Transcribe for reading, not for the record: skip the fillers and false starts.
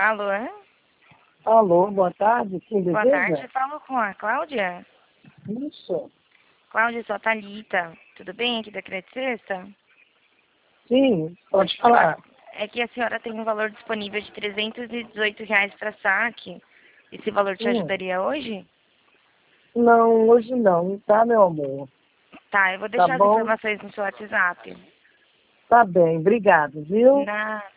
Alô? Alô, boa tarde, quem Boa deseja? tarde, eu falo com a Cláudia. Isso. Cláudia, sou a Thalita. Tudo bem aqui da Crédito Sexta? Sim, pode falar. É que a senhora tem um valor disponível de R$ 318 para saque. Esse valor te ajudaria hoje? Não, hoje não, tá, meu amor? Tá, eu vou Tá deixar as bom? informações no seu WhatsApp. Tá bem, obrigado, viu? Nada.